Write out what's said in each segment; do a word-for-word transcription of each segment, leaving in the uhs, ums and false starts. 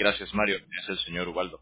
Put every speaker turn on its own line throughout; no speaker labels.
Gracias, Mario. Es el señor Ubaldo.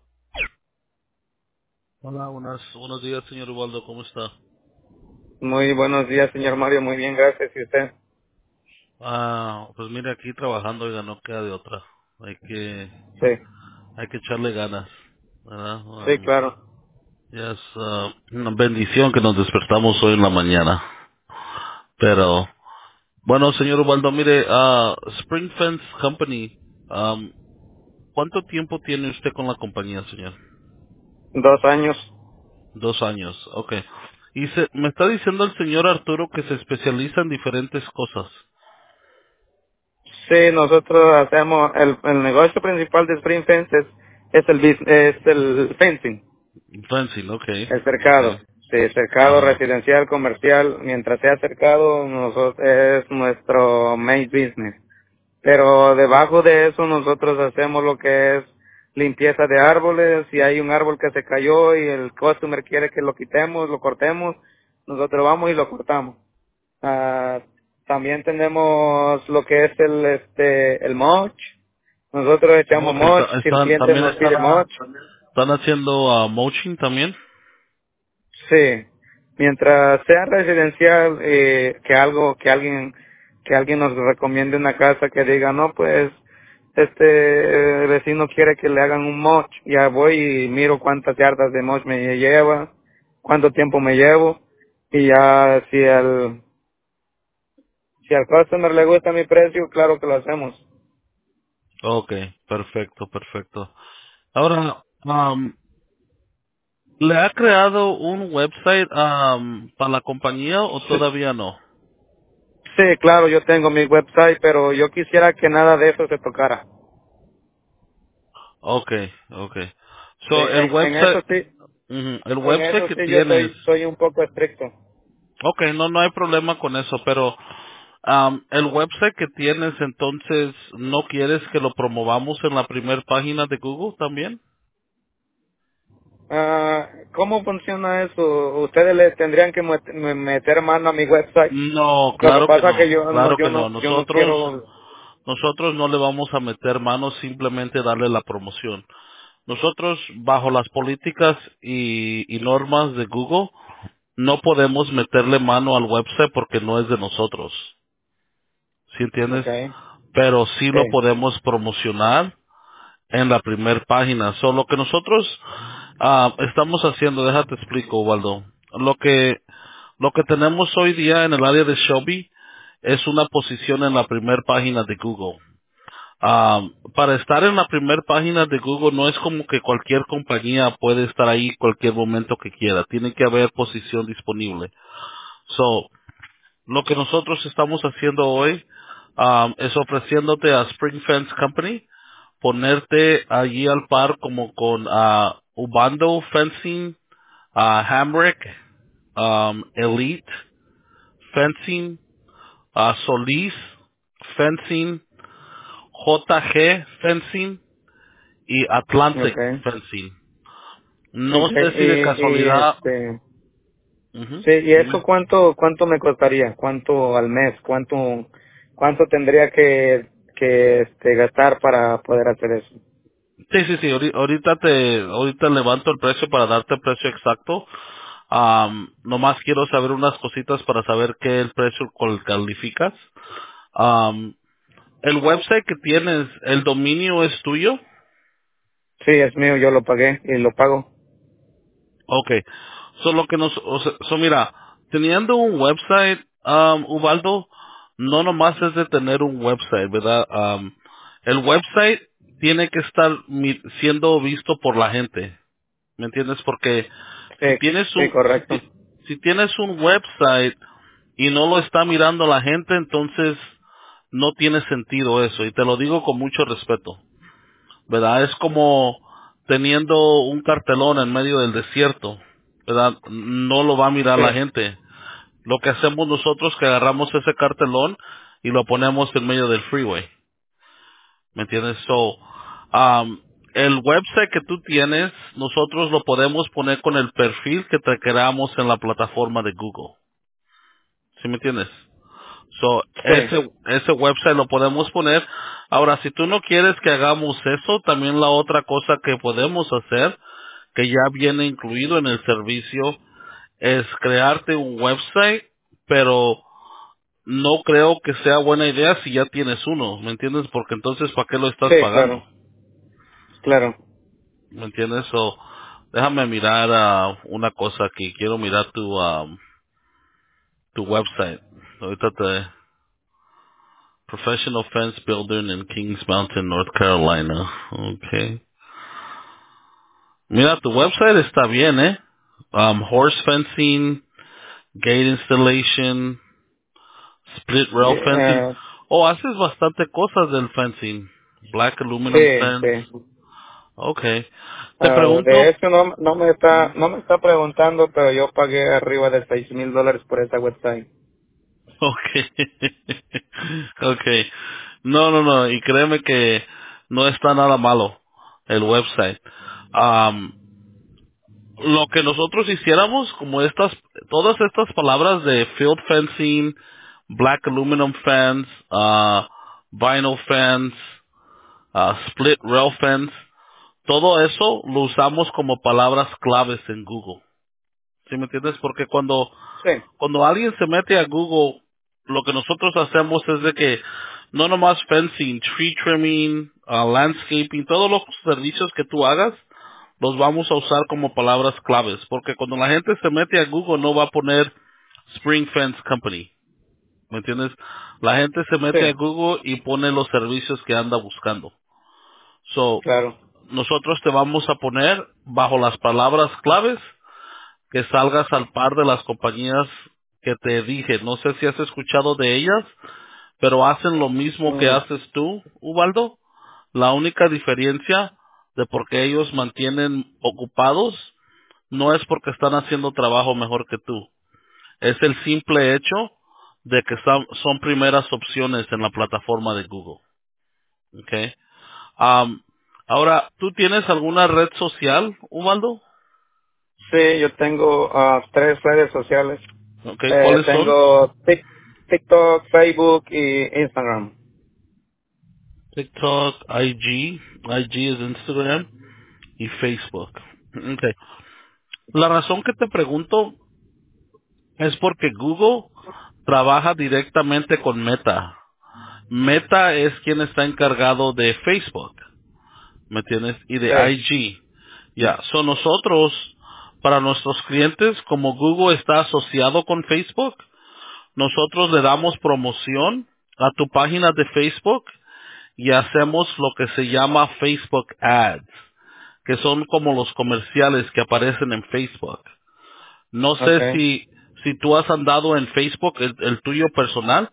Hola, buenas, buenos días, señor Ubaldo, ¿cómo está?
Muy buenos días, señor Mario. Muy bien, gracias. ¿Y usted?
Ah, pues mire, aquí trabajando, oiga, no queda de otra. Hay que,
Sí,
hay que echarle ganas, ¿verdad?
sí,
Um,
claro.
ya es ah, una bendición que nos despertamos hoy en la mañana. Pero, bueno, señor Ubaldo, mire, ah, Spring Fence Company, um, ¿cuánto tiempo tiene usted con la compañía, señor?
Dos años.
Dos años, okay. Y se, me está diciendo el señor Arturo que se especializa en diferentes cosas.
Sí, nosotros hacemos, el, el negocio principal de Spring Fence es, es el bus- es el fencing,
Fencing, okay,
el cercado.
okay.
Sí, cercado
Ajá.
residencial, comercial. Mientras sea cercado, nosotros, es nuestro main business. Pero debajo de eso nosotros hacemos lo que es limpieza de árboles. Si hay un árbol que se cayó y el customer quiere que lo quitemos, lo cortemos, nosotros vamos y lo cortamos. Ah, también tenemos lo que es el este el mulch. Nosotros echamos
Okay,
mulch
ta-
si el
están,
cliente
también
nos pide
están,
mulch.
están haciendo ah, mulching también.
Sí, mientras sea residencial, eh, que algo, que alguien, que alguien nos recomiende una casa que diga, no, pues, este vecino quiere que le hagan un moch, ya voy y miro cuántas yardas de moch me lleva, cuánto tiempo me llevo, y ya si al, si al customer le gusta mi precio, claro que lo hacemos.
Okay, perfecto, perfecto. Ahora, um, ¿le ha creado un website um, para la compañía o
Sí,
todavía no?
sí, claro, yo tengo mi website, pero yo quisiera que nada de eso se tocara.
Okay, okay.
Sí,
So, el
en, en eso
website,
sí,
ujú, el
en
website
eso
que
sí yo
tienes,
soy, soy un poco estricto.
okay, no, no hay problema con eso, pero um, el website que tienes, entonces, ¿no quieres que lo promovamos en la primera página de Google también?
Ah, ¿cómo funciona eso? Ustedes le tendrían que met- me- meter mano a mi website.
No,
Lo que
claro que
pasa que
no,
yo no,
claro
yo
que no.
no, yo no
Nosotros,
quiero.
nosotros no le vamos a meter manos, simplemente darle la promoción. Nosotros, bajo las políticas y, y normas de Google, no podemos meterle mano al website porque no es de nosotros. ¿Sí entiendes?
Okay.
Pero sí
Sí.
lo podemos promocionar en la primera página. So, lo que nosotros ah, estamos haciendo, déjate explico, Waldo. Lo que, lo que tenemos hoy día en el área de Shelby es una posición en la primera página de Google. Um, para estar en la primera página de Google no es como que cualquier compañía puede estar ahí cualquier momento que quiera. Tiene que haber posición disponible. So, lo que nosotros estamos haciendo hoy um, es ofreciéndote a Spring Fence Company ponerte allí al par como con uh, Ubando Fencing, uh, Hamrick, um, Elite Fencing, uh, Solís Fencing, J G Fencing y Atlantic
Okay.
Fencing. No
Okay.
sé si de
Y, y
casualidad.
este,
Ujú,
sí, y eso
dime.
cuánto, cuánto me costaría, cuánto al mes, cuánto, cuánto tendría que, que este, gastar para poder hacer eso.
Sí, sí, sí. ahori- Ahorita te, ahorita levanto el precio para darte el precio exacto. Am, nomás quiero saber unas cositas para saber qué el precio con el calificas. Am, el website que tienes, el dominio es tuyo.
Sí, es mío, yo lo pagué y lo pago.
Okay. So lo que nos, o sea, so mira, teniendo un website, um, Ubaldo, no nomás es de tener un website, ¿verdad? Um, el website tiene que estar mi- siendo visto por la gente, ¿me entiendes? Porque
Sí,
si tienes
sí,
un, si,
correcto.
ti- si tienes un website y no lo está mirando la gente, entonces no tiene sentido eso, y te lo digo con mucho respeto. ¿Verdad? Es como teniendo un cartelón en medio del desierto, ¿verdad? No lo va a mirar la
Sí,
gente. Lo que hacemos nosotros es que agarramos ese cartelón y lo ponemos en medio del freeway, ¿me entiendes? So, um, el website que tú tienes, nosotros lo podemos poner con el perfil que te creamos en la plataforma de Google, ¿sí me entiendes? So,
Sí,
ese, ese website lo podemos poner. Ahora, si tú no quieres que hagamos eso, también la otra cosa que podemos hacer, que ya viene incluido en el servicio, es crearte un website, pero no creo que sea buena idea si ya tienes uno, ¿me entiendes? Porque entonces, ¿para qué lo estás
sí,
pagando?
claro, claro.
¿Me entiendes? So, déjame mirar ah, una cosa aquí. Quiero mirar tu, um, tu website. Ahorita te... Professional Fence Builder in Kings Mountain, North Carolina. Okay. Mira, tu website está bien, ¿eh? Um, horse fencing, gate installation, split rail fencing.
Yeah,
Oh, haces bastante cosas del fencing. Black aluminum
sí,
fence.
sí.
Okay. Te
Ah, de
pregunto.
hecho, no, no me está, no me está preguntando, pero yo pagué arriba de seis mil dólares por esa website.
Okay. Okay. No, no, no. Y créeme que no está nada malo el website. Um, lo que nosotros hiciéramos, como estas, todas estas palabras de field fencing, black aluminum fence, uh, vinyl fence, uh, split rail fence, todo eso lo usamos como palabras claves en Google. ¿Sí me entiendes? Porque cuando,
Sí,
cuando alguien se mete a Google, lo que nosotros hacemos es de que no nomás fencing, tree trimming, uh, landscaping, todos los servicios que tú hagas, los vamos a usar como palabras claves, porque cuando la gente se mete a Google no va a poner Spring Fence Company, ¿me entiendes? La gente se mete a
sí,
Google y pone los servicios que anda buscando. So,
claro.
nosotros te vamos a poner bajo las palabras claves que salgas al par de las compañías que te dije. No sé si has escuchado de ellas, pero hacen lo mismo que
Mm,
haces tú, Ubaldo. La única diferencia de por qué ellos mantienen ocupados no es porque están haciendo trabajo mejor que tú. Es el simple hecho de que son, son primeras opciones en la plataforma de Google. Okay. Um, ahora, ¿tú tienes alguna red social, Ubaldo?
sí, yo tengo ah, tres redes sociales.
Okay.
Eh,
¿Cuáles son?
tengo Tik- TikTok, Facebook y Instagram.
TikTok, I G, I G es Instagram y Facebook. Okay. La razón que te pregunto es porque Google trabaja directamente con Meta. Meta es quien está encargado de Facebook, ¿me entiendes? Y de
Sí,
I G. Ya, son nosotros, para nuestros clientes, como Google está asociado con Facebook, nosotros le damos promoción a tu página de Facebook y hacemos lo que se llama Facebook Ads, que son como los comerciales que aparecen en Facebook. No sé
okay.
si, si tú has andado en Facebook, el, el tuyo personal,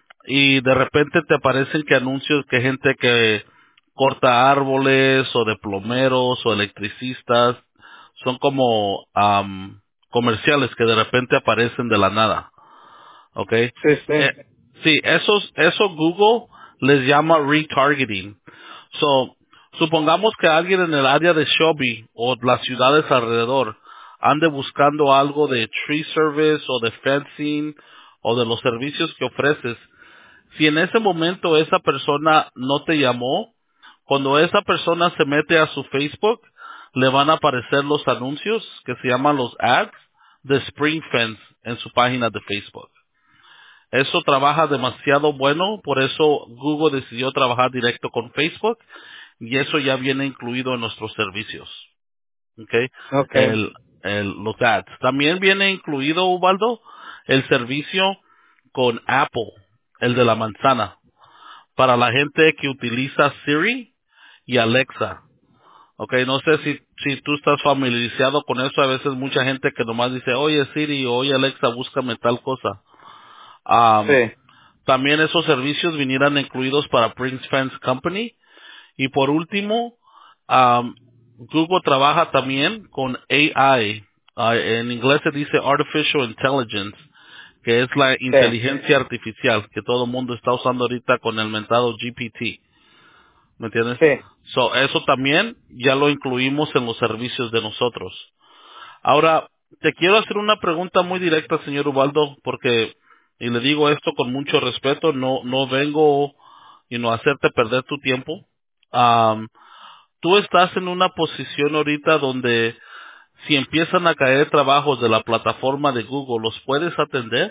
y de repente te aparecen que anuncios que gente que corta árboles o de plomeros o electricistas son como am, comerciales que de repente aparecen de la nada, ¿ok?
Sí,
Eh,
sí,
sí, esos, eso Google les llama retargeting. So, supongamos que alguien en el área de Shelby o las ciudades alrededor ande buscando algo de tree service o de fencing o de los servicios que ofreces. Si en ese momento esa persona no te llamó, cuando esa persona se mete a su Facebook, le van a aparecer los anuncios que se llaman los ads de Spring Fence en su página de Facebook. Eso trabaja demasiado bueno, por eso Google decidió trabajar directo con Facebook y eso ya viene incluido en nuestros servicios. ¿Ok?
okay,
El, el, los ads. También viene incluido, Ubaldo, el servicio con Apple, el de la manzana, para la gente que utiliza Siri y Alexa. Ok, no sé si, si tú estás familiarizado con eso. A veces mucha gente que nomás dice, oye Siri, oye Alexa, búscame tal cosa. Am,
sí,
también esos servicios vinieran incluidos para Prince Fence Company. Y por último, am, Google trabaja también con A I. Ah, en inglés se dice Artificial Intelligence, que es la
sí,
inteligencia artificial que todo el mundo está usando ahorita con el mentado G P T. ¿Me entiendes?
sí,
So, eso también ya lo incluimos en los servicios de nosotros. Ahora, te quiero hacer una pregunta muy directa, señor Ubaldo, porque y le digo esto con mucho respeto, no, no vengo, you know, a hacerte perder tu tiempo. Am, tú estás en una posición ahorita donde si empiezan a caer trabajos de la plataforma de Google, ¿los puedes atender?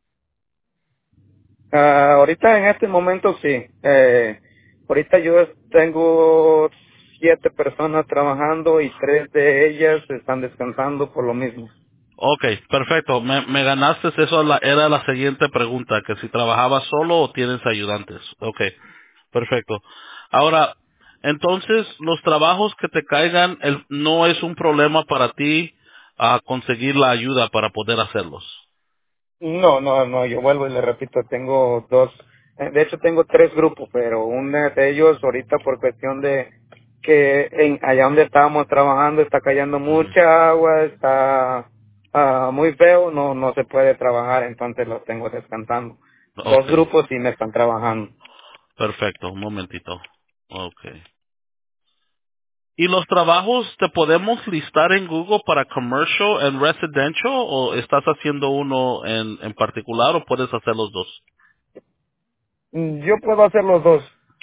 Ah, ahorita en este momento sí. Eh, ahorita yo tengo siete personas trabajando y tres de ellas están descansando por lo mismo.
Ok, perfecto. Me, me ganaste, eso la- era la siguiente pregunta, que si trabajabas solo o tienes ayudantes. Ok, perfecto. Ahora, entonces, los trabajos que te caigan, el- no es un problema para ti a conseguir la ayuda para poder hacerlos.
No, no, no, yo vuelvo y le repito, tengo dos, eh, de hecho tengo tres grupos, pero uno de ellos ahorita por cuestión de que en allá donde estábamos trabajando está cayendo
Ujú.
mucha agua, está ah, muy feo, no no se puede trabajar, entonces los tengo descansando. Dos
Ok,
grupos sí me están trabajando.
perfecto, un momentito. Ok. ¿Y los trabajos te podemos listar en Google para commercial and residential o estás haciendo uno en, en particular o puedes hacer los dos?
Mm, Yo puedo hacer los dos.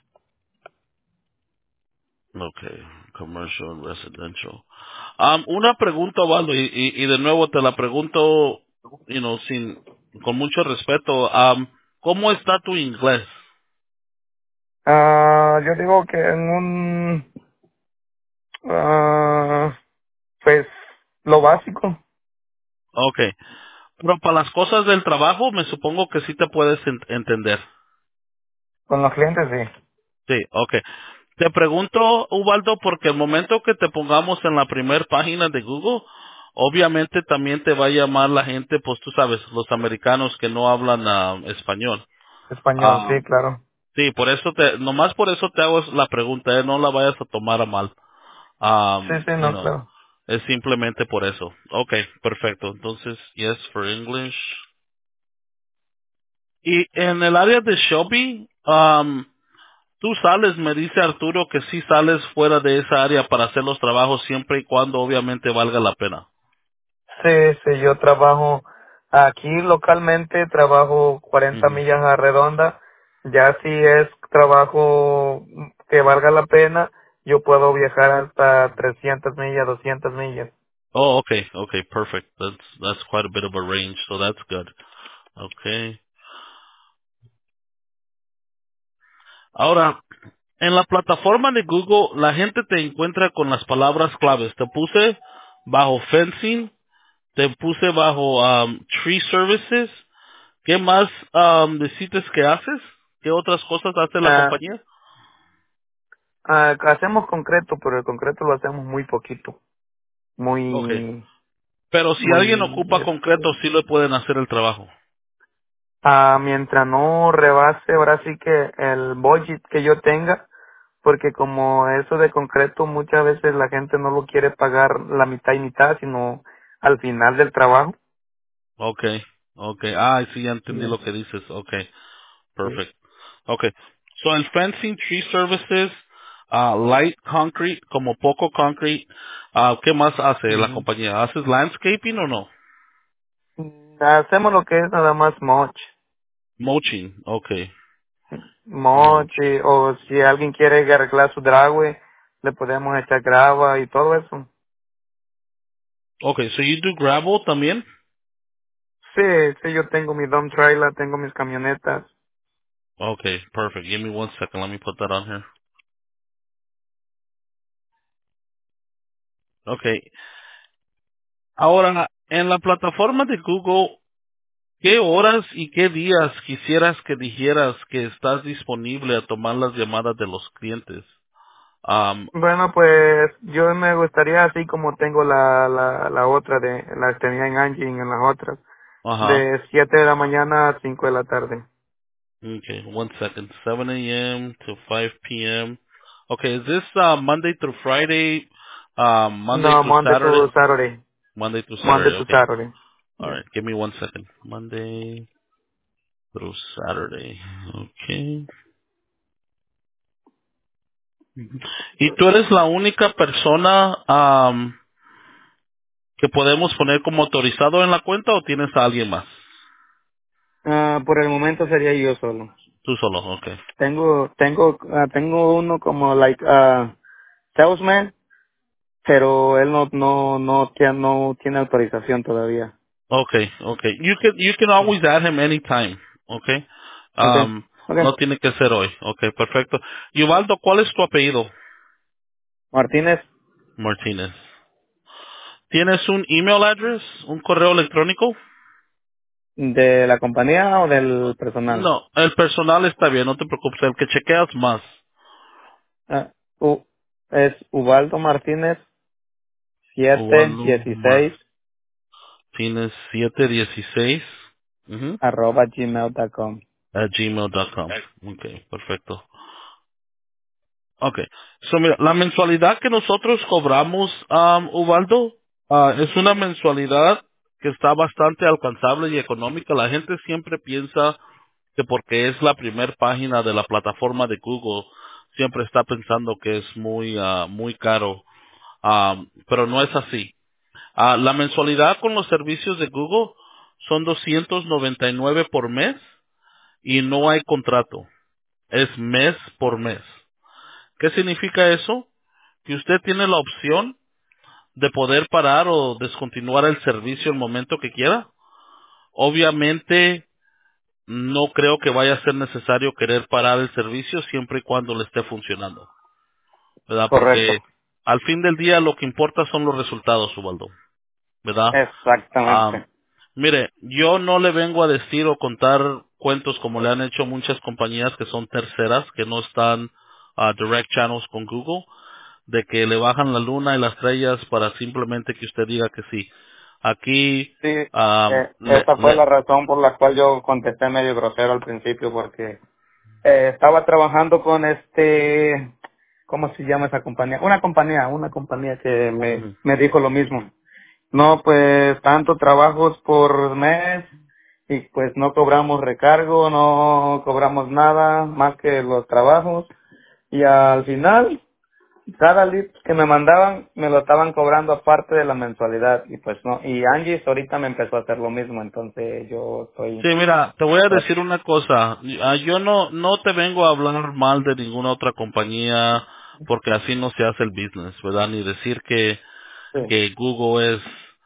Okay, commercial and residential. Um, una pregunta, Waldo, y, y, y de nuevo te la pregunto, you know, sin, con mucho respeto. Um, ¿Cómo está tu inglés?
Ah, yo digo que en un, ah, pues, lo básico
Okay, pero para las cosas del trabajo me supongo que sí te puedes en- entender.
con los clientes, sí.
Sí, okay. Te pregunto, Ubaldo, porque el momento que te pongamos en la primera página de Google, obviamente también te va a llamar la gente, pues tú sabes, los americanos que no hablan ah, español.
Español, sí, claro.
Sí, por eso te, nomás por eso te hago la pregunta, ¿eh? No la vayas a tomar a mal.
Sí,
Um,
sí,
you
no,
know,
claro.
es simplemente por eso. Okay, perfecto. Entonces, yes for English. Y en el área de Shelby, um, tú sales, me dice Arturo que sí sales fuera de esa área para hacer los trabajos siempre y cuando obviamente valga la pena.
Sí, sí, yo trabajo aquí localmente, trabajo cuarenta
Ujú.
millas a redonda. Ya si es trabajo que valga la pena, yo puedo viajar hasta trescientas millas, doscientas millas.
Oh, okay, okay, perfect. That's that's quite a bit of a range, so that's good. Okay. Ahora, en la plataforma de Google, la gente te encuentra con las palabras claves. Te puse bajo fencing, te puse bajo um, tree services. ¿Qué más um, decides que haces? ¿Qué otras cosas hace la
Ah,
compañía?
ah, hacemos concreto, pero el concreto lo hacemos muy poquito.
Okay.
Muy,
Pero si alguien
muy,
ocupa
este,
concreto, sí le pueden hacer el trabajo.
ah, mientras no rebase ahora sí que el budget que yo tenga, porque como eso de concreto muchas veces la gente no lo quiere pagar la mitad y mitad, sino al final del trabajo.
Okay. Okay. Ah, sí, ya entendí
Bien.
lo que dices. Okay.
Sí.
Perfect. Okay. So el fencing, tree services, uh, light concrete, como poco concrete, ah, ¿qué más hace la
Ujú.
compañía? ¿Haces landscaping o no?
Mm, Hacemos lo que es nada más mulch,
Mulching. Okay.
mulch,
Mulch.
y- o si alguien quiere arreglar su driveway, le podemos echar grava y todo eso.
Okay. So you do gravel también?
Sí, sí, yo tengo mi dump trailer, tengo mis camionetas.
Okay. Perfect. Give me one second. Let me put that on here. Okay. Ahora, en la plataforma de Google, ¿qué horas y qué días quisieras que dijeras que estás disponible a tomar las llamadas de los clientes? Um,
Bueno, pues yo me gustaría así como tengo la, la, la otra de, la que tenía en Angie en las otras,
ajá.
de siete de la mañana a cinco de la tarde.
Okay, one second. seven a m to five p m. Okay, is this uh, Monday through Friday, um, Monday
No,
through
Monday
Saturday?
to Saturday.
Monday through
Monday
Saturday.
to
Okay.
Saturday.
All
Yeah.
right. Give me one second. Monday through Saturday. Okay. ¿Y tú eres la única persona um, que podemos poner como autorizado en la cuenta o tienes a alguien más?
Ah, por el momento sería yo solo.
Tú solo, ok.
Tengo, tengo, ah, tengo uno como like ah salesman, pero él no, no, no, tiene, no tiene autorización todavía.
Okay, okay. You can, you can always add him anytime, okay.
Okay,
Um,
okay.
no tiene que ser hoy, okay, perfecto. Y Ubaldo, ¿cuál es tu apellido?
Martínez,
Martínez. ¿Tienes un email address, un correo electrónico?
¿de la compañía o del personal?
No, el personal está bien, no te preocupes, el que chequeas más.
Ah, U, es Ubaldo Martínez siete
Ubaldo
dieciséis
Martínez siete dieciséis ujú,
arroba gmail punto com.
at gmail punto com. Okay, perfecto. Okay. So, mira, la mensualidad que nosotros cobramos, um, Ubaldo, ah, es una mensualidad que está bastante alcanzable y económica. La gente siempre piensa que porque es la primer página de la plataforma de Google, siempre está pensando que es muy, ah, muy caro. Um, pero no es así. Ah, la mensualidad con los servicios de Google son doscientos noventa y nueve por mes y no hay contrato. Es mes por mes. ¿Qué significa eso? Que usted tiene la opción de poder parar o descontinuar el servicio el momento que quiera. Obviamente, no creo que vaya a ser necesario querer parar el servicio siempre y cuando le esté funcionando, ¿verdad?
Correcto.
Porque al fin del día lo que importa son los resultados, Ubaldo, ¿verdad? Am,
Exactamente.
mire, yo no le vengo a decir o contar cuentos como le han hecho muchas compañías que son terceras, que no están ah, direct channels con Google, de que le bajan la luna y las estrellas para simplemente que usted diga que sí. Aquí,
Sí,
am,
eh,
le,
esa fue
le,
la razón por la cual yo contesté medio grosero al principio, porque eh, estaba trabajando con este, ¿cómo se llama esa compañía? Una compañía, una compañía que me,
ujú.
me dijo lo mismo. No, pues tanto trabajos por mes y pues no cobramos recargo, no cobramos nada más que los trabajos y al final cada lead que me mandaban me lo estaban cobrando aparte de la mensualidad y pues no, y Angie ahorita me empezó a hacer lo mismo, entonces yo estoy,
Sí, mira, te voy a
pues,
decir una cosa. Ah, Yo no, no te vengo a hablar mal de ninguna otra compañía porque así no se hace el business, ¿verdad? Ni decir que,
sí,
que Google es,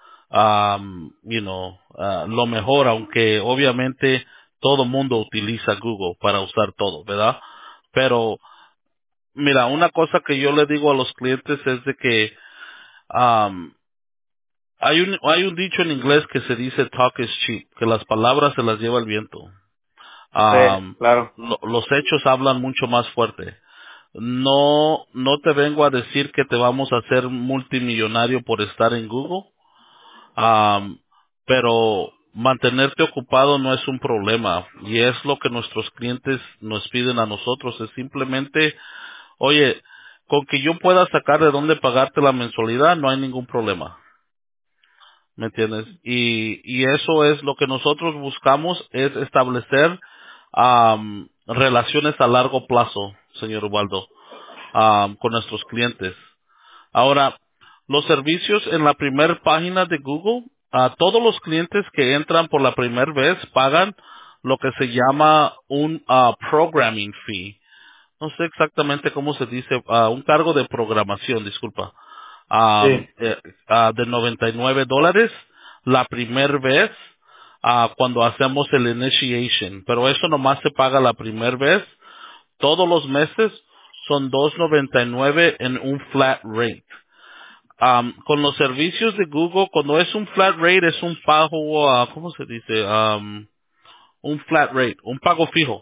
um, you know, ah, lo mejor, aunque obviamente todo mundo utiliza Google para usar todo, ¿verdad? Pero, mira, una cosa que yo le digo a los clientes es de que, um, hay un, hay un dicho en inglés que se dice talk is cheap, que las palabras se las lleva el viento.
sí,
Am,
claro,
lo- los hechos hablan mucho más fuerte. No, no te vengo a decir que te vamos a hacer multimillonario por estar en Google, am, pero mantenerte ocupado no es un problema y es lo que nuestros clientes nos piden a nosotros. Es simplemente, oye, con que yo pueda sacar de dónde pagarte la mensualidad, no hay ningún problema. ¿Me entiendes? Y, y eso es lo que nosotros buscamos, es establecer am, relaciones a largo plazo, señor Ubaldo, am, con nuestros clientes. Ahora, los servicios en la primera página de Google, a todos los clientes que entran por la primera vez pagan lo que se llama un ah, programming fee. No sé exactamente cómo se dice, ah, un cargo de programación, disculpa um,
sí,
eh, ah, de noventa y nueve dólares la primera vez ah, cuando hacemos el initiation, pero eso nomás se paga la primera vez. Todos los meses son dos noventa y nueve en un flat rate. Um, con los servicios de Google, cuando es un flat rate es un pago, ah, ¿cómo se dice? Um, un flat rate, un pago fijo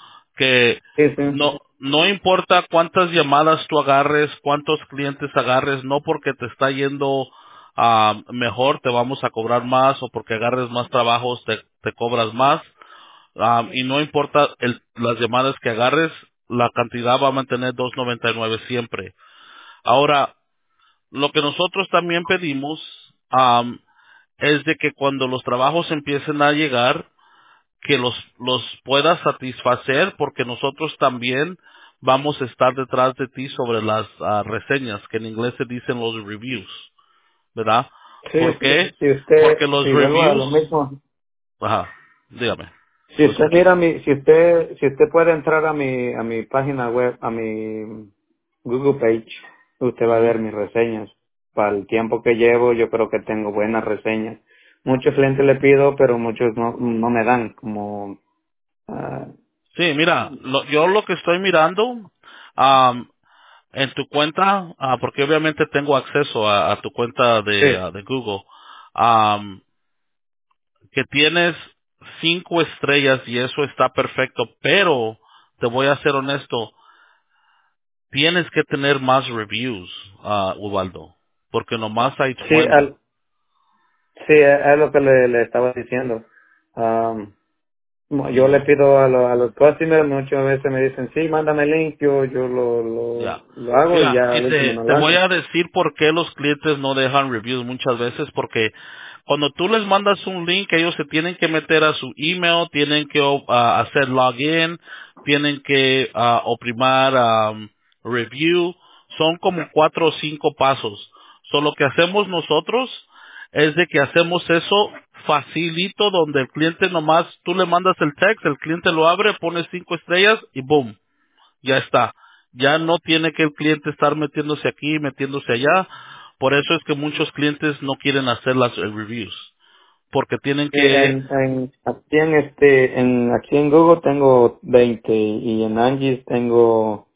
que
sí, sí,
no no importa cuántas llamadas tú agarres, cuántos clientes agarres, no porque te está yendo ah, mejor te vamos a cobrar más o porque agarres más trabajos te, te cobras más. Ah, y no importa el- las llamadas que agarres, la cantidad va a mantener dos noventa y nueve siempre. Ahora, lo que nosotros también pedimos am, es de que cuando los trabajos empiecen a llegar, que los, los puedas satisfacer porque nosotros también vamos a estar detrás de ti sobre las ah, reseñas, que en inglés se dicen los reviews, ¿verdad?
sí,
¿Por qué?
si usted,
Porque los
si vuelvo a
reviews,
lo mismo,
ajá, dígame.
Si
Lo
usted
escucho.
mira mi, si usted, si usted puede entrar a mi, a mi página web, a mi Google page, usted va a
Ujú.
ver mis reseñas. Para el tiempo que llevo, yo creo que tengo buenas reseñas. Muchos clientes le pido, pero muchos no, no me dan, como, ah,
Sí, mira, lo- yo lo que estoy mirando, am, en tu cuenta, ah, porque obviamente tengo acceso a, a tu cuenta de,
sí,
ah, de Google, am, que tienes cinco estrellas y eso está perfecto, pero te voy a ser honesto, tienes que tener más reviews, ah, Ubaldo, porque nomás hay
sí,
veinte.
al, sí, es lo que le, le estaba diciendo. No, yo le
Ujú.
pido a, lo- a los customers, muchas veces me dicen, sí, mándame el link, yo, yo lo, lo,
Ya.
lo hago y
Mira,
ya
y
al último
te,
no
te
lo
voy
hacen.
a decir por qué los clientes no dejan reviews muchas veces, porque cuando tú les mandas un link, ellos se tienen que meter a su email, tienen que uh, hacer login, tienen que uh, oprimar um, review, son como cuatro o cinco pasos. So, lo que hacemos nosotros es de que hacemos eso facilito, donde el cliente nomás, tú le mandas el text, el cliente lo abre, pone cinco estrellas y boom, ya está. Ya no tiene que el cliente estar metiéndose aquí, metiéndose allá. Por eso es que muchos clientes no quieren hacer las eh, reviews, porque tienen
Sí,
que,
en, en, aquí en este, en, aquí en Google tengo veinte y en Angie's tengo,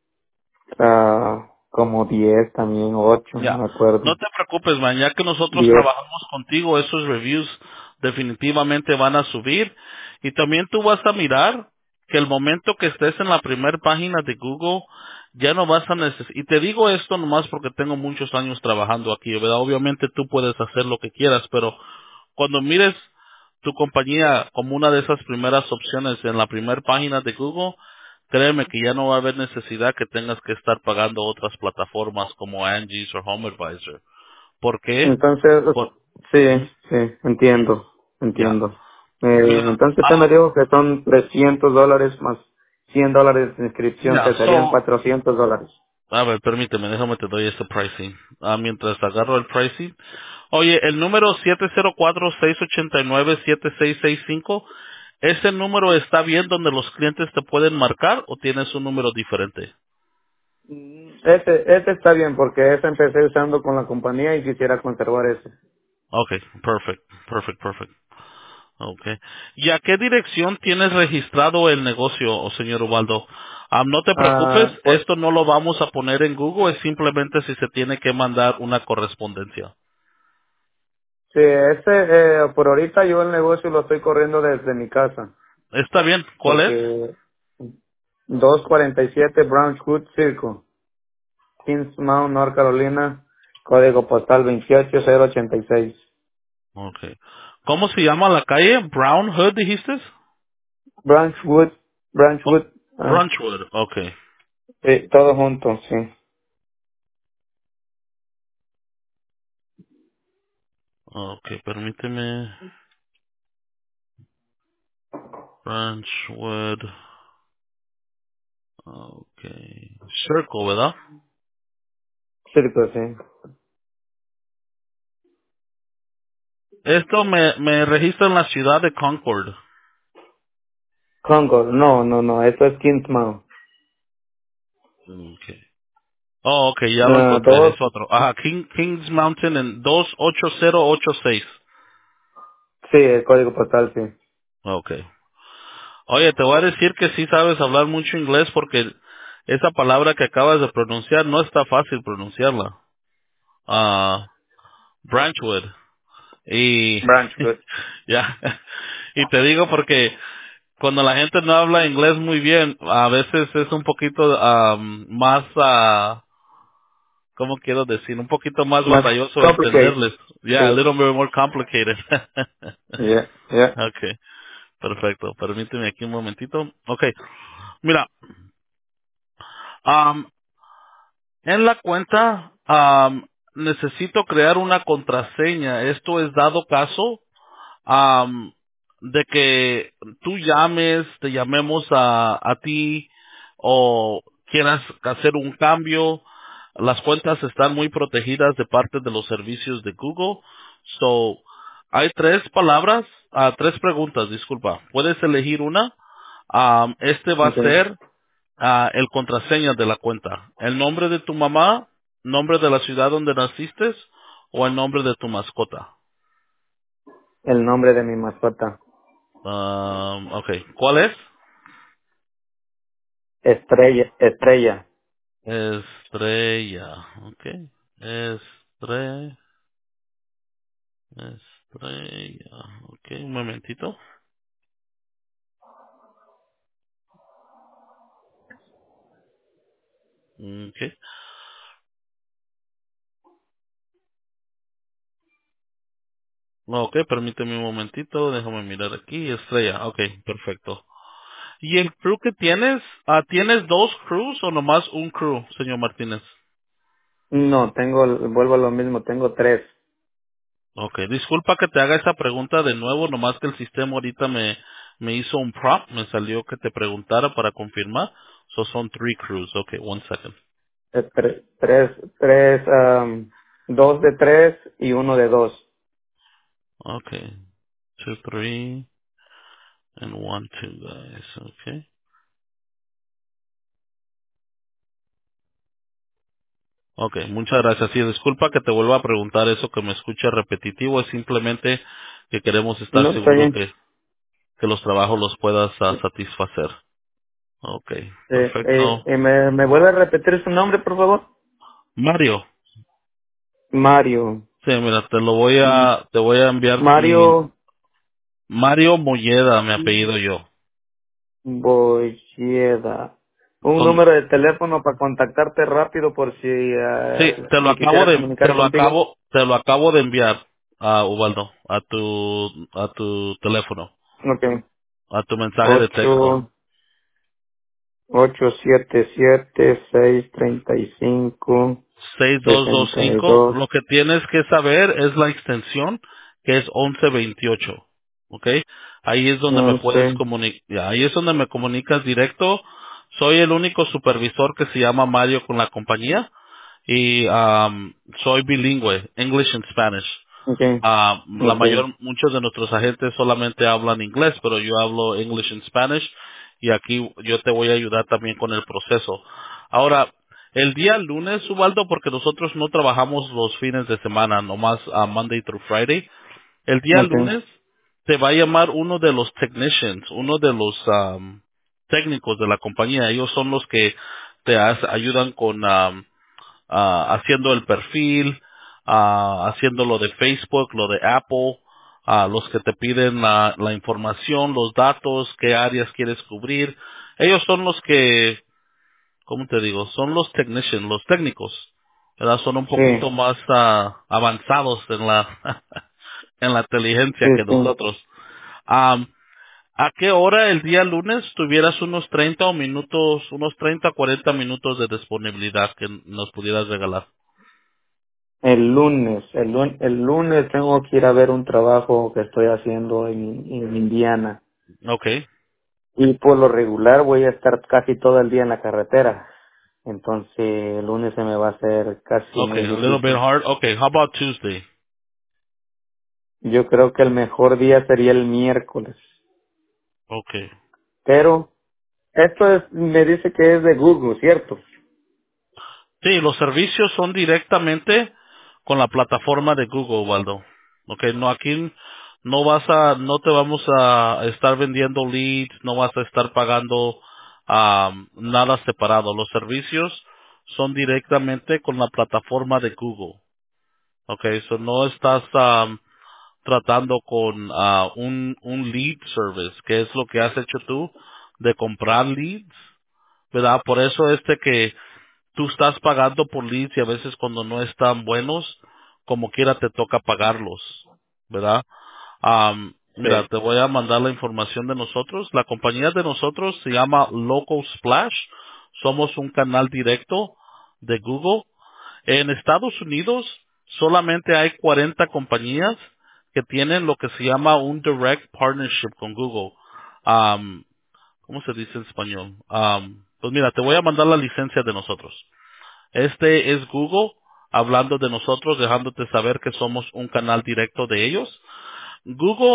ah, como diez también, o ocho, no
ya,
me acuerdo.
no te preocupes, man, ya que nosotros
diez.
trabajamos contigo, esos reviews definitivamente van a subir. Y también tú vas a mirar que el momento que estés en la primera página de Google, ya no vas a necesitar, y te digo esto nomás porque tengo muchos años trabajando aquí, ¿verdad? Obviamente tú puedes hacer lo que quieras, pero cuando mires tu compañía como una de esas primeras opciones en la primera página de Google, créeme que ya no va a haber necesidad que tengas que estar pagando otras plataformas como Angie's o Home Advisor. ¿Por qué?
Entonces,
Por,
sí,
Ujú,
sí,
ujú.
entiendo,
Ya.
entiendo. Eh,
Mira,
entonces usted me
ah,
dijo que son trescientos dólares más cien dólares de inscripción,
ya,
que serían
so,
cuatrocientos dólares.
a ver, permíteme, déjame te doy este pricing. Ah, mientras agarro el pricing. Oye, el número siete cero cuatro, seis ocho nueve, siete seis seis cinco, ¿ese número está bien donde los clientes te pueden marcar o tienes un número diferente?
Mm, Este, este está bien porque ese empecé usando con la compañía y quisiera conservar ese.
Okay, perfect, perfect, perfect. Okay. ¿Y a qué dirección tienes registrado el negocio, oh, señor Ubaldo? Ah, no te preocupes,
Ah, pues,
esto no lo vamos a poner en Google, es simplemente si se tiene que mandar una correspondencia.
sí, este, eh, por ahorita yo el negocio lo estoy corriendo desde mi casa
¿Está bien? ¿Cuál es?
porque doscientos cuarenta y siete Brownwood Circle, Kingsmouth, North Carolina, código postal veintiocho cero ochenta y seis.
Okay. ¿Cómo se llama la calle? Brown Hood, dijiste?
Branchwood,
Oh,
Branchwood, ah,
Brunchwood. Okay.
sí, todo junto, sí.
Okay, permíteme. Brunchwood. Okay. Circle, ¿verdad?
Circle, sí.
Esto me, me registra en la ciudad de Concord.
Concord, no, no, no, esto es Kingsmouth.
Okay. Oh, ok, ya lo
Ah,
encontré,
dos,
es otro. Ajá, King, Kings Mountain en dos ocho cero ocho seis.
sí, el código postal, sí.
Ok. Oye, te voy a decir que sí sabes hablar mucho inglés porque esa palabra que acabas de pronunciar no está fácil pronunciarla. Ah, Branchwood. Y,
Branchwood.
ya, y te digo porque cuando la gente no habla inglés muy bien, a veces es un poquito am, más, ah, ¿cómo quiero decir? Un poquito más
Más
batalloso
complicated,
entenderles. Yeah, a
sí.
little bit more complicated.
Yeah, yeah.
Okay, perfecto. Permíteme aquí un momentito. Okay, mira, am, en la cuenta am, necesito crear una contraseña. Esto es dado caso am, de que tú llames, te llamemos a, a ti o quieras hacer un cambio. Las cuentas están muy protegidas de parte de los servicios de Google. So, hay tres palabras ah, tres preguntas, disculpa. Puedes elegir una. Am, este va a
Okay.
ser ah, el contraseña de la cuenta. El nombre de tu mamá, nombre de la ciudad donde naciste o el nombre de tu mascota.
El nombre de mi mascota.
Am, ok. ¿Cuál es?
Estrella, Estrella.
Estrella. Ok. Estrella. Estrella. Ok, un momentito. Ok. Ok, permíteme un momentito. Déjame mirar aquí. Estrella. Ok, perfecto. ¿Y el crew que tienes? Ah, ¿Tienes dos crews o nomás un crew, señor Martínez?
No, tengo, vuelvo a lo mismo, tengo tres.
Ok, disculpa que te haga esa pregunta de nuevo, nomás que el sistema ahorita me, me hizo un prompt, me salió que te preguntara para confirmar. So son three crews. Ok, one second.
Eh, tre- tres, tres, am, dos de tres y uno de dos.
Ok, two, three, and one, two guys. Ok. Ok, muchas gracias. Sí, disculpa que te vuelva a preguntar eso que me escucha repetitivo, es simplemente que queremos estar
No, está
seguros
bien.
que, que los trabajos los puedas ah, satisfacer. Ok,
Eh, eh,
perfecto.
eh, ¿me, ¿Me vuelve a repetir su nombre, por favor?
Mario,
Mario.
sí, mira, te lo voy
Mm,
a, te voy a enviar mi,
Mario
Mario Molleda, mi apellido yo.
Boyeda. Un
Con,
número de teléfono para contactarte rápido por si
sí,
eh,
te lo
me
acabo
quisiera
de, te
comunicar
lo
contigo.
acabo, te lo acabo de enviar a Ubaldo, a tu, a tu teléfono,
Ok.
a tu mensaje de texto.
Ocho, ocho, siete, siete, seis, treinta y cinco,
seis dos dos
sesenta y
cinco.
dos.
Lo que tienes que saber es la extensión, que es once veintiocho. ¿Ok? Ahí es donde me puedes
Once.
comunicar, ahí es donde me comunicas directo. Soy el único supervisor que se llama Mario con la compañía y am, soy bilingüe, English and Spanish.
Ok.
Ah, la
Ok.
mayor, muchos de nuestros agentes solamente hablan inglés, pero yo hablo English and Spanish y aquí yo te voy a ayudar también con el proceso. Ahora, el día lunes, Ubaldo, porque nosotros no trabajamos los fines de semana, nomás a Monday through Friday. El día
Ok.
lunes te va a llamar uno de los technicians, uno de los am, técnicos de la compañía. Ellos son los que te as- ayudan con am, ah, haciendo el perfil, ah, haciendo lo de Facebook, lo de Apple, ah, los que te piden la, la información, los datos, qué áreas quieres cubrir. Ellos son los que, ¿cómo te digo? Son los technicians, los técnicos. ¿Verdad? Son un poquito
Sí.
más ah, avanzados en la en la inteligencia
Sí,
que
sí.
nosotros. Am, ¿A qué hora el día lunes tuvieras unos treinta minutos, unos treinta, cuarenta minutos de disponibilidad que nos pudieras regalar?
El lunes, el, lun- el lunes tengo que ir a ver un trabajo que estoy haciendo en, en Indiana.
Okay.
Y por lo regular voy a estar casi todo el día en la carretera. Entonces el lunes se me va a hacer casi
Okay,
muy
a little bit
difícil.
hard. Okay, how about Tuesday?
Yo creo que el mejor día sería el miércoles.
Okay.
Pero esto es, me dice que es de Google, ¿cierto?
Sí, los servicios son directamente con la plataforma de Google, Waldo. Okay, no aquí no vas a, no te vamos a estar vendiendo leads, no vas a estar pagando am, nada separado. Los servicios son directamente con la plataforma de Google. Okay, eso no estás am, tratando con ah, un un lead service, que es lo que has hecho tú de comprar leads, ¿verdad? Por eso este que tú estás pagando por leads y a veces cuando no están buenos, como quiera te toca pagarlos, ¿verdad? Am, mira,
Sí.
te voy a mandar la información de nosotros. La compañía de nosotros se llama Local Splash. Somos un canal directo de Google. En Estados Unidos solamente hay cuarenta compañías que tienen lo que se llama un direct partnership con Google. Am, ¿Cómo se dice en español? Am, pues mira, te voy a mandar la licencia de nosotros. Este es Google hablando de nosotros, dejándote saber que somos un canal directo de ellos. Google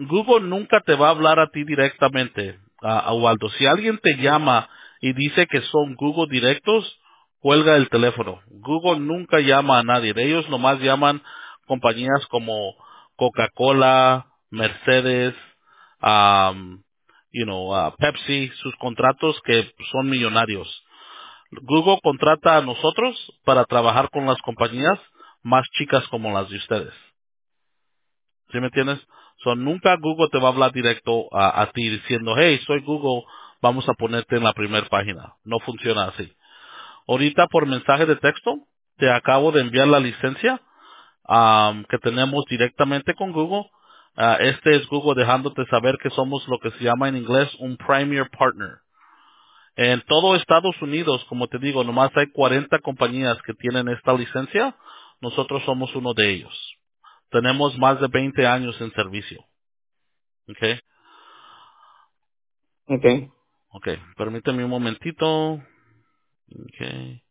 Google nunca te va a hablar a ti directamente, a, a Waldo. Si alguien te llama y dice que son Google directos, cuelga el teléfono. Google nunca llama a nadie. Ellos nomás llaman compañías como Coca-Cola, Mercedes, um, you know, uh, Pepsi, sus contratos que son millonarios. Google contrata a nosotros para trabajar con las compañías más chicas como las de ustedes. ¿Sí me entiendes? So, nunca Google te va a hablar directo a, a ti diciendo, hey, soy Google, vamos a ponerte en la primera página. No funciona así. Ahorita por mensaje de texto te acabo de enviar la licencia um, que tenemos directamente con Google. Ah, este es Google dejándote saber que somos lo que se llama en inglés un Premier Partner. En todo Estados Unidos, como te digo, nomás hay cuarenta compañías que tienen esta licencia. Nosotros somos uno de ellos. Tenemos más de veinte años en servicio. Okay,
Okay.
okay. Permíteme un momentito. Okay.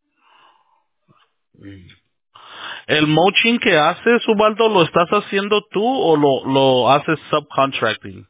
¿El mulching que haces, Ubaldo, lo estás haciendo tú o lo, lo haces subcontracting?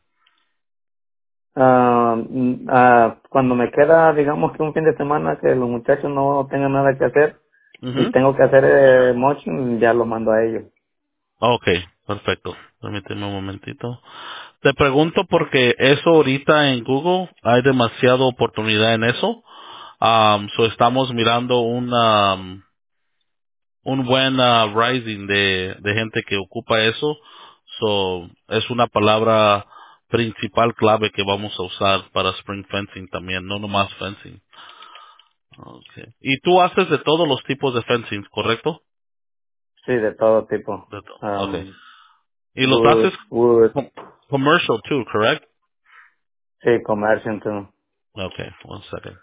Ah, mm, ah, cuando me queda, digamos que un fin de semana que los muchachos no tengan nada que hacer y
Ujú.
tengo que hacer eh, motion, ya lo mando a ellos.
Okay, perfecto. Permíteme un momentito. Te pregunto porque eso ahorita en Google hay demasiada oportunidad en eso. Um, so estamos mirando un, um, un buen uh, rising de, de gente que ocupa eso. So es una palabra principal clave que vamos a usar para spring fencing también, no nomás fencing. Okay. Y tú haces de todos los tipos de fencing, ¿correcto?
Sí, de todo tipo.
De todo. Okay.
Um,
Y los
wood,
haces
wood,
com- commercial too, correct?
sí, comercio, entonces.
Okay, one second.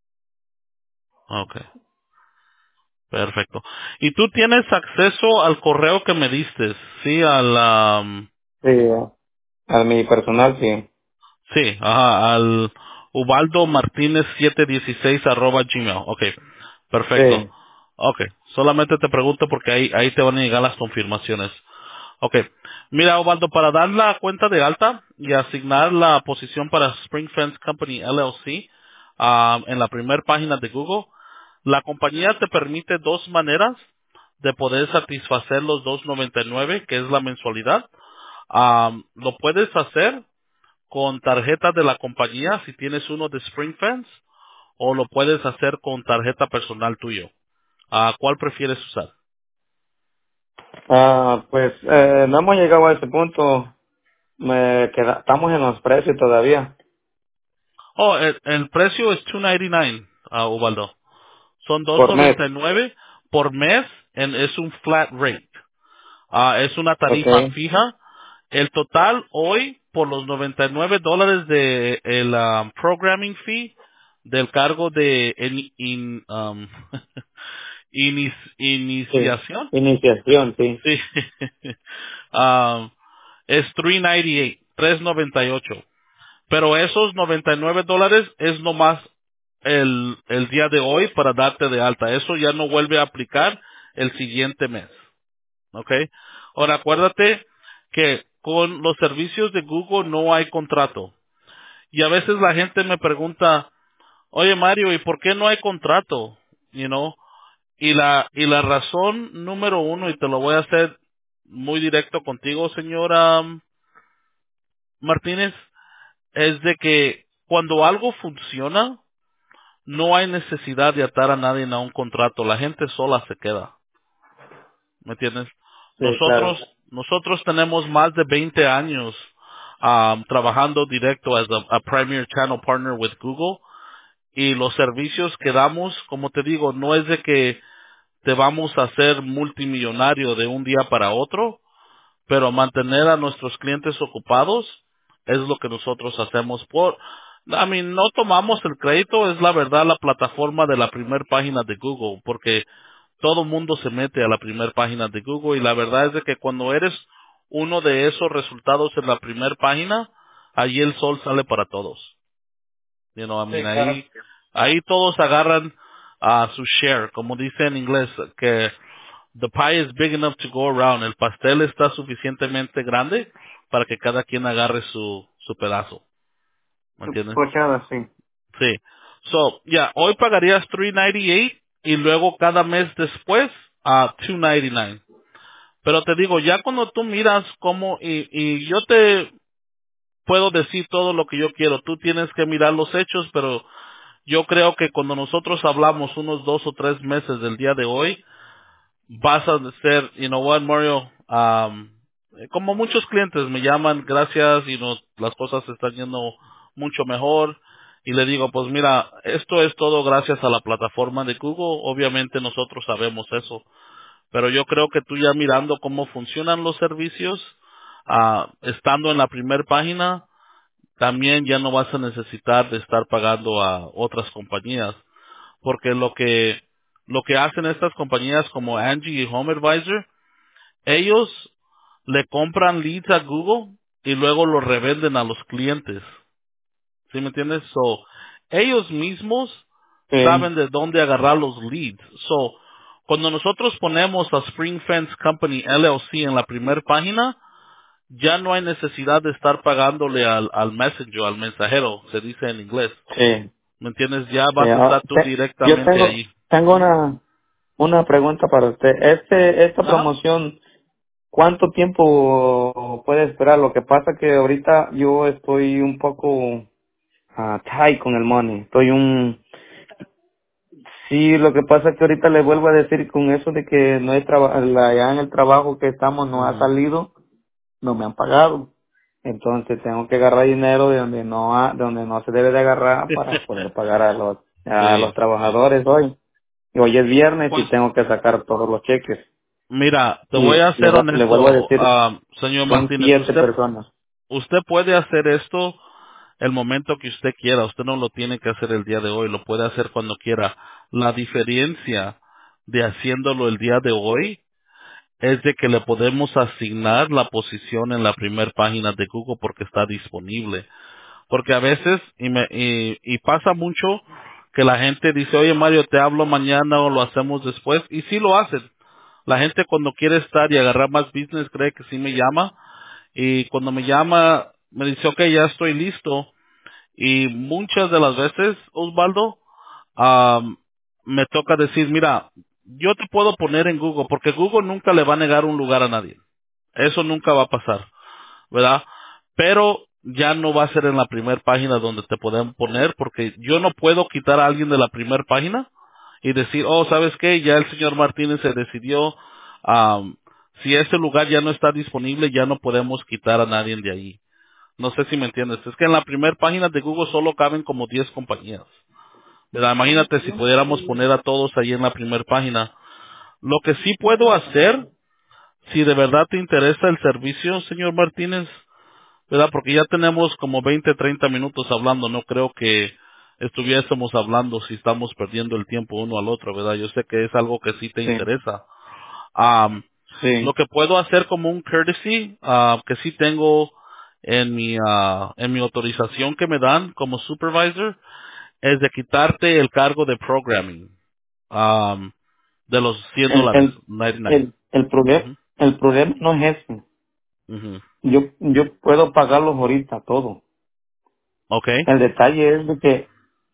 Okay, perfecto. ¿Y tú tienes acceso al correo que me diste? Sí, al, um,
Sí, a mi personal, sí.
sí, ajá, al Ubaldo Martínez setecientos dieciséis arroba gmail. Okay, perfecto.
Sí.
Okay, solamente te pregunto porque ahí, ahí te van a llegar las confirmaciones. Okay, mira Ubaldo, para dar la cuenta de alta y asignar la posición para Spring Fence Company L L C ah, en la primera página de Google, la compañía te permite dos maneras de poder satisfacer los dos noventa y nueve, que es la mensualidad. Ah, lo puedes hacer con tarjeta de la compañía si tienes uno de Spring Fence o lo puedes hacer con tarjeta personal tuyo. ¿A cuál prefieres usar?
Ah, pues eh, no hemos llegado a ese punto. Me queda, estamos en los precios todavía.
Oh, el, el precio es dos noventa y nueve, ah, Ubaldo. Son dos
Por mes.
noventa y nueve por mes, en, es un flat rate. Ah, es una tarifa
Okay.
fija. El total hoy, por los noventa y nueve dólares de el um, programming fee, del cargo de in- in, um, inici-
Sí.
iniciación,
Iniciación, sí.
sí, um, es trescientos noventa y ocho, trescientos noventa y ocho. Pero esos noventa y nueve dólares es nomás el, el día de hoy para darte de alta. Eso ya no vuelve a aplicar el siguiente mes. ¿Ok? Ahora acuérdate que con los servicios de Google no hay contrato. Y a veces la gente me pregunta, oye Mario, ¿y por qué no hay contrato? You know? Y la, y la razón número uno, y te lo voy a hacer muy directo contigo, señora um, Martínez, es de que cuando algo funciona, no hay necesidad de atar a nadie a un contrato. La gente sola se queda. ¿Me entiendes?
Sí, claro.
Nosotros, nosotros tenemos más de veinte años um, trabajando directo as a, a Premier Channel Partner with Google y los servicios que damos, como te digo, no es de que te vamos a hacer multimillonario de un día para otro, pero mantener a nuestros clientes ocupados es lo que nosotros hacemos por, I mean, no tomamos el crédito, es la verdad la plataforma de la primera página de Google, porque todo mundo se mete a la primera página de Google y la verdad es de que cuando eres uno de esos resultados en la primera página, ahí el sol sale para todos. You know, I
Sí,
mean,
claro.
ahí, ahí todos agarran a su share, como dice en inglés, que the pie is big enough to go around. El pastel está suficientemente grande para que cada quien agarre su, su pedazo. ¿Me entiendes?
Pochada, sí.
Sí. So, yeah, hoy pagarías three ninety-eight y luego cada mes después a two ninety-nine. Pero te digo, ya cuando tú miras cómo, y, y yo te puedo decir todo lo que yo quiero, tú tienes que mirar los hechos, pero yo creo que cuando nosotros hablamos unos dos o tres meses del día de hoy, vas a ser, you know what, Mario, um, como muchos clientes me llaman, gracias, y no, las cosas se están yendo mucho mejor, y le digo, pues mira, esto es todo gracias a la plataforma de Google, obviamente nosotros sabemos eso, pero yo creo que tú ya mirando cómo funcionan los servicios, ah, estando en la primera página, también ya no vas a necesitar de estar pagando a otras compañías, porque lo que lo que hacen estas compañías como Angie y Home Advisor, ellos le compran leads a Google y luego los revenden a los clientes. ¿Sí me entiendes? So, ellos mismos
Sí,
saben de dónde agarrar los leads. So, cuando nosotros ponemos a Spring Fence Company L L C en la primera página, ya no hay necesidad de estar pagándole al, al messenger, al mensajero, se dice en inglés.
sí.
¿Me entiendes? Ya
sí.
vas a
Ah,
estar tú
te- yo
directamente
tengo,
ahí.
tengo
Ujú.
una, una pregunta para usted. Este, esta
Ajá.
promoción, ¿cuánto tiempo puede esperar? Lo que pasa que ahorita yo estoy un poco ah, tight con el money. Estoy un, sí, lo que pasa es que ahorita le vuelvo a decir con eso de que no he trabajado, allá en el trabajo que estamos no ha
Ujú.
salido, no me han pagado. Entonces tengo que agarrar dinero de donde no ha, de donde no se debe de agarrar para poder pagar a los, a los
Sí, sí.
trabajadores hoy. Y hoy es viernes
Pues,
y tengo que sacar todos los cheques.
mira, te
Y
voy a
le,
ser
vo- le vuelvo a
honesto,
decir,
ah, señor
son
Martínez,
siete
usted,
personas.
usted puede hacer esto el momento que usted quiera, usted no lo tiene que hacer el día de hoy, lo puede hacer cuando quiera. La diferencia de haciéndolo el día de hoy es de que le podemos asignar la posición en la primera página de Google porque está disponible. Porque a veces, y, me, y, y pasa mucho, que la gente dice, oye Mario, te hablo mañana o lo hacemos después, y sí lo hacen. La gente cuando quiere estar y agarrar más business cree que sí me llama, y cuando me llama me dice, ok, ya estoy listo, y muchas de las veces, Osvaldo, am, me toca decir, mira, yo te puedo poner en Google, porque Google nunca le va a negar un lugar a nadie. Eso nunca va a pasar. ¿Verdad? Pero ya no va a ser en la primera página donde te pueden poner, porque yo no puedo quitar a alguien de la primera página y decir, oh, ¿sabes qué? Ya el señor Martínez se decidió, am, si ese lugar ya no está disponible, ya no podemos quitar a nadie de ahí. No sé si me entiendes. Es que en la primera página de Google solo caben como diez compañías. ¿Verdad? Imagínate si pudiéramos poner a todos ahí en la primera página. Lo que sí puedo hacer, si de verdad te interesa el servicio, señor Martínez, ¿verdad? Porque ya tenemos como veinte, treinta minutos hablando. No creo que estuviésemos hablando si estamos perdiendo el tiempo uno al otro, ¿verdad? Yo sé que es algo que sí te
Sí,
interesa. Am, lo
sí.
que puedo hacer como un courtesy, ah, que sí tengo en mi, ah, en mi autorización que me dan como supervisor, es de quitarte el cargo de programming, am, de los cien
El,
dólares,
el,
noventa y nueve.
el, el, problema,
Ujú,
el problema no es ese.
ujú.
Yo, yo puedo pagarlos ahorita todo.
Okay.
El detalle es de que,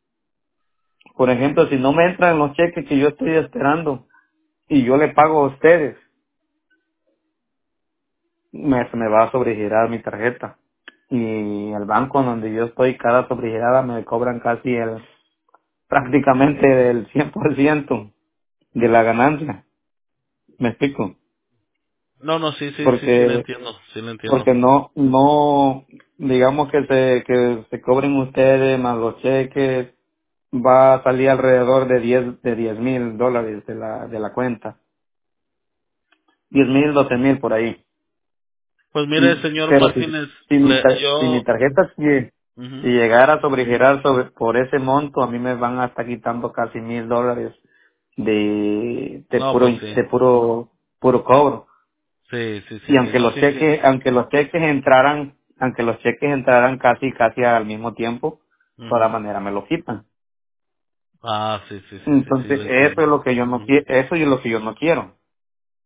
por ejemplo, si no me entran los cheques que yo estoy esperando y yo le pago a ustedes, me, se me va a sobregirar mi tarjeta. Y el banco donde yo estoy, cada sobregirada me cobran casi el, prácticamente el cien por ciento de la ganancia. ¿Me explico?
No, no, sí, sí, sí, sí, le
Porque,
entiendo, sí, le entiendo.
porque no, no, digamos que se, que se cobren ustedes más los cheques, va a salir alrededor de diez de diez mil dólares de la, de la cuenta. Diez mil, doce mil por ahí.
Pues mire,
Y,
señor
pero si,
Martínez,
si mi,
le,
tar- si mi
yo,
tarjeta si, si
ujú.
llegara a sobregirar sobre, por ese monto, a mí me van a estar quitando casi mil dólares de, de
No,
puro,
pues sí,
de puro, puro cobro.
sí, sí, sí,
Y
sí,
aunque
no,
los
sí, sí.
cheques, aunque los cheques entraran, aunque los cheques entraran casi, casi al mismo tiempo, de todas
Ujú.
maneras me lo quitan.
Ah, sí, sí, sí, sí, sí,
Entonces,
le
eso
entiendo.
es lo que yo no
Ujú.
quiero, eso es lo que yo no quiero.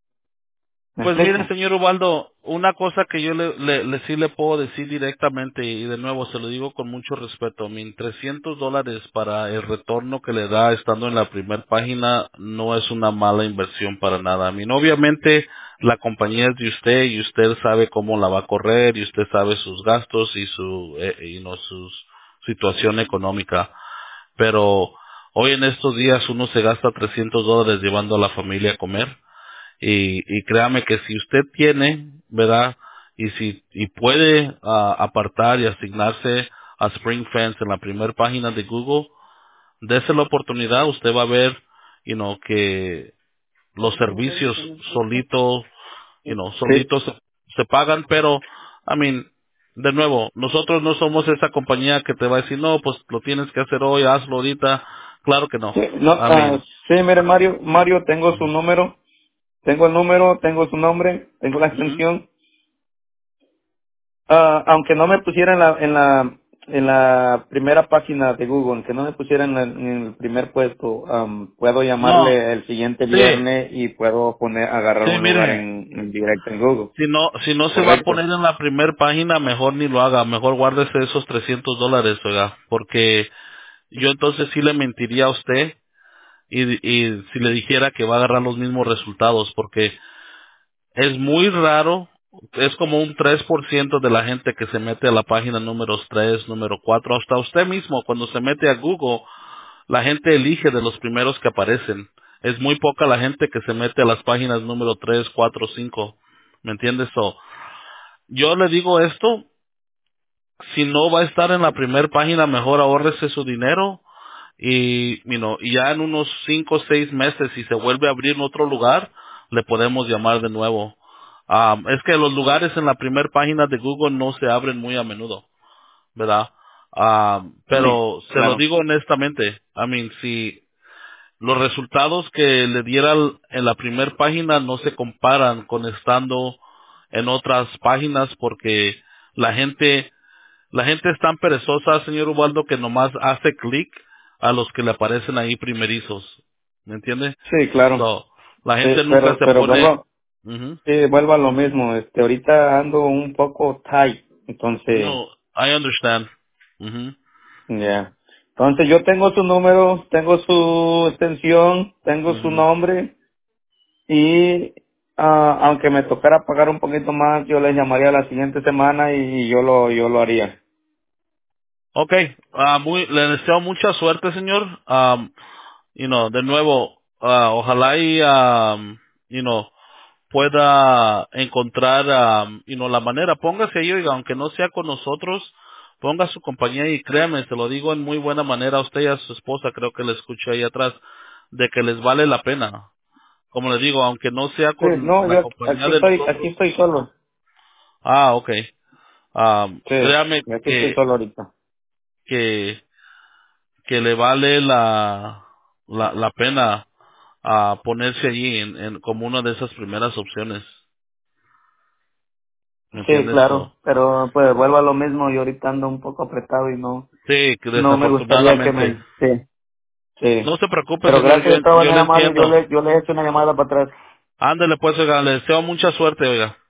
¿Me
Pues mire,
explico?
señor Ubaldo, una cosa que yo le, le, le- sí le puedo decir directamente, y de nuevo se lo digo con mucho respeto, mil trescientos dólares para el retorno que le da estando en la primera página no es una mala inversión para nada. I mean, obviamente la compañía es de usted y usted sabe cómo la va a correr y usted sabe sus gastos y su, eh, y no su situación económica, pero hoy en estos días uno se gasta trescientos dólares llevando a la familia a comer. Y, y créame que si usted tiene, ¿verdad? Y si y puede ah, apartar y asignarse a Spring Fence en la primera página de Google, dése la oportunidad, usted va a ver, you know, que los servicios solitos, you know,
Sí.
solitos se, se pagan, pero, I mean, de nuevo, nosotros no somos esa compañía que te va a decir, no, pues lo tienes que hacer hoy, hazlo ahorita. Claro que no.
Sí, no,
I
ah,
mean,
sí, mire, Mario, Mario, tengo su número, tengo el número, tengo su nombre, tengo la
ujú.
extensión. Ah, aunque no me pusiera en la, en la, en la primera página de Google, aunque no me pusiera en, la- en el primer puesto, am, puedo
No,
llamarle el siguiente
sí,
viernes y puedo poner, agarrar
sí,
un lugar
mire,
en, en directo en Google.
si no, si no se va a
Correcto.
poner en la primera página, mejor ni lo haga, mejor guárdese esos trescientos dólares, oiga, porque yo entonces sí le mentiría a usted y, y si le dijera que va a agarrar los mismos resultados, porque es muy raro, es como un tres por ciento de la gente que se mete a la página número tres, número cuatro, hasta usted mismo, cuando se mete a Google, la gente elige de los primeros que aparecen. Es muy poca la gente que se mete a las páginas número tres, cuatro, cinco. ¿Me entiendes? So, yo le digo esto, si no va a estar en la primera página, mejor ahórrese su dinero y, you know, y ya en unos cinco o seis meses, si se vuelve a abrir en otro lugar, le podemos llamar de nuevo. Um, es que los lugares en la primera página de Google no se abren muy a menudo, ¿verdad? Um,
Sí,
pero se lo
claro.
digo honestamente, I mean, si los resultados que le diera el- en la primera página no se comparan con estando en otras páginas porque la gente la gente es tan perezosa, señor Ubaldo, que nomás hace clic a los que le aparecen ahí primerizos. ¿Me entiende?
Sí, claro.
So, la
Sí,
gente nunca
pero,
se
pero
pone.
vuelvo,
Ujú.
sí, vuelvo a lo mismo. Este, ahorita ando un poco tight, entonces,
No, I understand. Ujú,
ya. Entonces yo tengo su número, tengo su extensión, tengo su
ujú.
nombre y ah, aunque me tocara pagar un poquito más, yo les llamaría la siguiente semana y yo lo, yo lo haría.
Okay, ah, muy, le deseo mucha suerte, señor. Um, you know, de nuevo, ah, ojalá y, um, you know, pueda encontrar, um, you know, la manera. Póngase ahí, oiga, aunque no sea con nosotros, ponga su compañía y créame, se lo digo en muy buena manera a usted y a su esposa, creo que le escuché ahí atrás, de que les vale la pena. Como le digo, aunque no sea
Sí,
con
no,
la
yo
compañía
aquí
de
estoy, aquí
nosotros.
estoy solo.
Ah, okay. Um,
Sí,
créame
aquí estoy
que,
solo ahorita.
que, que le vale la, la, la pena a ponerse allí en, en, como una de esas primeras opciones. ¿Me
Sí,
entiendes?
claro,
So,
pero pues vuelvo a lo mismo, yo ahorita ando un poco apretado y no,
sí, que
no me gustaría que
desafortunadamente.
me, sí, sí.
no se preocupe,
Pero
señor,
gracias
yo,
de toda
yo le
manera, Mario, yo
entiendo.
le, yo le he hecho una llamada para atrás.
Ándele pues, oiga, le deseo mucha suerte, oiga.